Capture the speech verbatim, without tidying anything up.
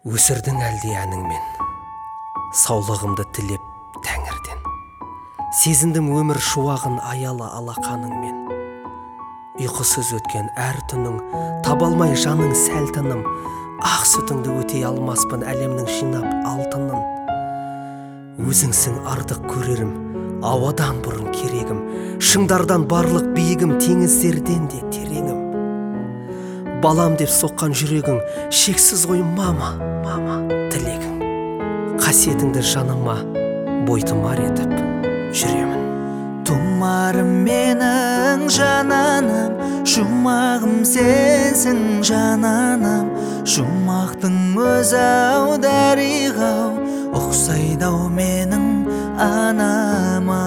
Өсірдің әлде әніңмен, саулығымды тілеп тәңірден. Сезіндім өмір шуағын аялы алақаныңмен. Ұйқысыз өткен әр түнің, табалмай жаның сәл тыным. Ақ сүтіңді өтей алмаспын әлемнің жинап алтынын. Өзіңсің ардық көрерім, ауадан бұрын керегім. Шыңдардан барлық биігім, теңіздерден де тереңім. Балам деп соққан жүрегің, шексіз ғой мама, мама тілегің. Қасиетіңді жаныма бойтұмар етіп жүремін. Тұмарым менің жананым, жұмағым сенсің жананым. Жұмақтың өзі-ау дариға-ау, ұқсайды-ау менің анама.